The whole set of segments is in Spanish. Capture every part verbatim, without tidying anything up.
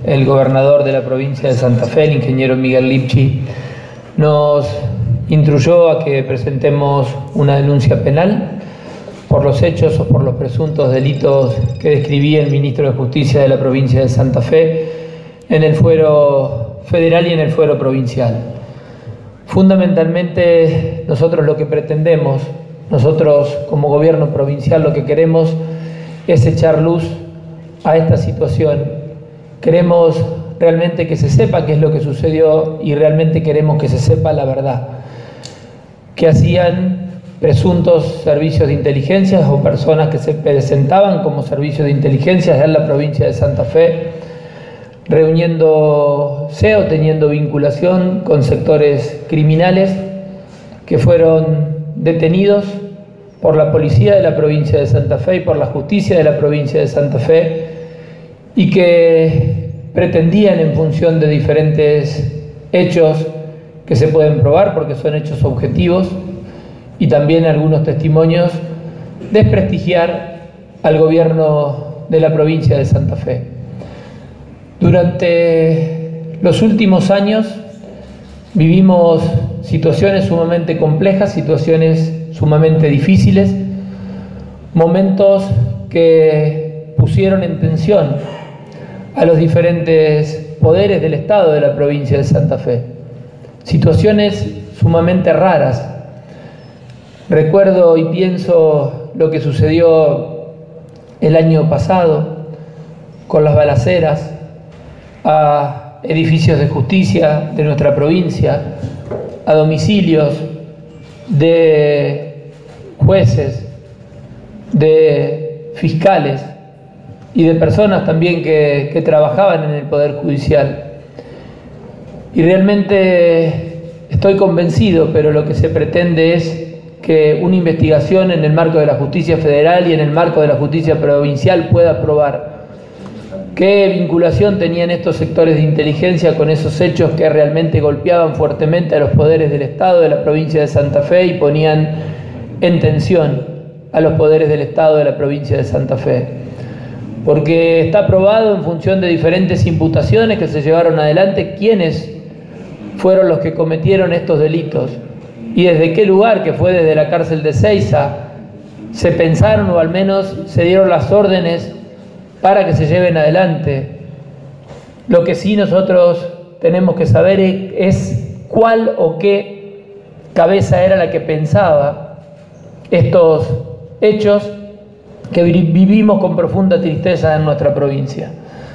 el gobernador de la provincia de Santa Fe, el ingeniero Miguel Lipchi, nos instruyó a que presentemos una denuncia penal por los hechos o por los presuntos delitos que describía el ministro de Justicia de la provincia de Santa Fe en el fuero federal y en el fuero provincial. Fundamentalmente, nosotros lo que pretendemos, nosotros como gobierno provincial lo que queremos es echar luz a esta situación. Queremos realmente que se sepa qué es lo que sucedió y realmente queremos que se sepa la verdad. ¿Qué hacían presuntos servicios de inteligencia o personas que se presentaban como servicios de inteligencia en la provincia de Santa Fe, reuniéndose o teniendo vinculación con sectores criminales que fueron detenidos por la policía de la provincia de Santa Fe y por la justicia de la provincia de Santa Fe, y que pretendían, en función de diferentes hechos que se pueden probar porque son hechos objetivos y también algunos testimonios, desprestigiar al gobierno de la provincia de Santa Fe. Durante los últimos años vivimos situaciones sumamente complejas, situaciones sumamente difíciles, momentos que pusieron en tensión a los diferentes poderes del Estado de la provincia de Santa Fe. Situaciones sumamente raras. Recuerdo y pienso lo que sucedió el año pasado con las balaceras a edificios de justicia de nuestra provincia, a domicilios de jueces, de fiscales y de personas también que, que trabajaban en el Poder Judicial. Y realmente estoy convencido, pero lo que se pretende es que una investigación en el marco de la justicia federal y en el marco de la justicia provincial pueda probar qué vinculación tenían estos sectores de inteligencia con esos hechos que realmente golpeaban fuertemente a los poderes del Estado de la provincia de Santa Fe y ponían en tensión a los poderes del Estado de la provincia de Santa Fe. Porque está probado, en función de diferentes imputaciones que se llevaron adelante, quiénes fueron los que cometieron estos delitos y desde qué lugar, que fue desde la cárcel de Seiza, se pensaron o al menos se dieron las órdenes para que se lleven adelante. Lo que sí nosotros tenemos que saber es cuál o qué cabeza era la que pensaba estos hechos que vivimos con profunda tristeza en nuestra provincia.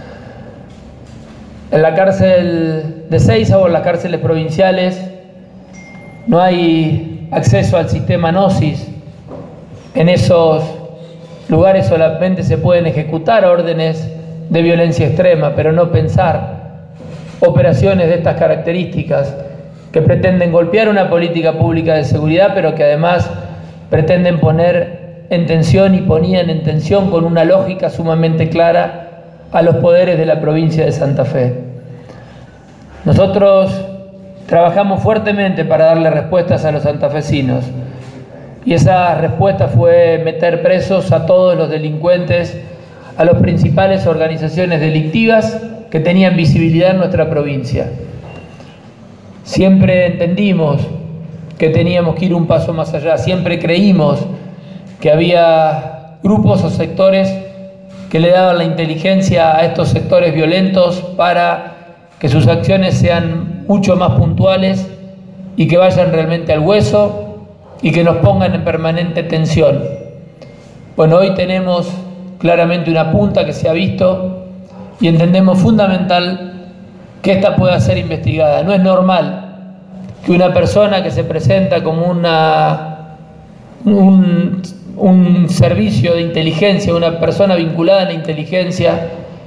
En la cárcel de Seiza o en las cárceles provinciales no hay acceso al sistema Gnosis. En esos lugares solamente se pueden ejecutar órdenes de violencia extrema, pero no pensar operaciones de estas características que pretenden golpear una política pública de seguridad, pero que además pretenden poner en tensión y ponían en tensión con una lógica sumamente clara a los poderes de la provincia de Santa Fe. Nosotros trabajamos fuertemente para darle respuestas a los santafesinos y esa respuesta fue meter presos a todos los delincuentes, a las principales organizaciones delictivas que tenían visibilidad en nuestra provincia. Siempre entendimos que teníamos que ir un paso más allá, siempre creímos que había grupos o sectores que le daban la inteligencia a estos sectores violentos para que sus acciones sean mucho más puntuales y que vayan realmente al hueso y que nos pongan en permanente tensión. Bueno, hoy tenemos claramente una punta que se ha visto y entendemos fundamental que esta pueda ser investigada. No es normal que una persona que se presenta como una, un, un servicio de inteligencia, una persona vinculada a la inteligencia,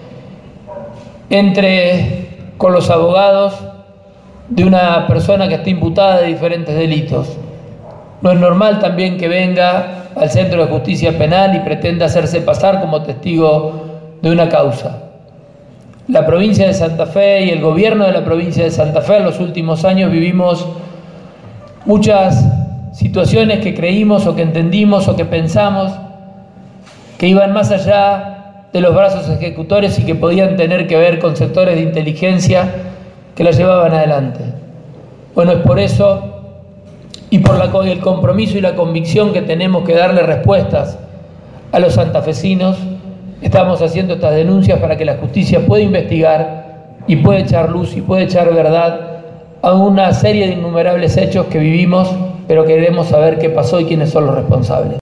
entre con los abogados de una persona que está imputada de diferentes delitos. No es normal también que venga al Centro de Justicia Penal y pretenda hacerse pasar como testigo de una causa. La provincia de Santa Fe y el gobierno de la provincia de Santa Fe en los últimos años vivimos muchas situaciones que creímos o que entendimos o que pensamos que iban más allá de los brazos ejecutores y que podían tener que ver con sectores de inteligencia que la llevaban adelante. Bueno, es por eso y por la, el compromiso y la convicción que tenemos que darle respuestas a los santafesinos, estamos haciendo estas denuncias para que la justicia pueda investigar y pueda echar luz y pueda echar verdad a una serie de innumerables hechos que vivimos, pero queremos saber qué pasó y quiénes son los responsables.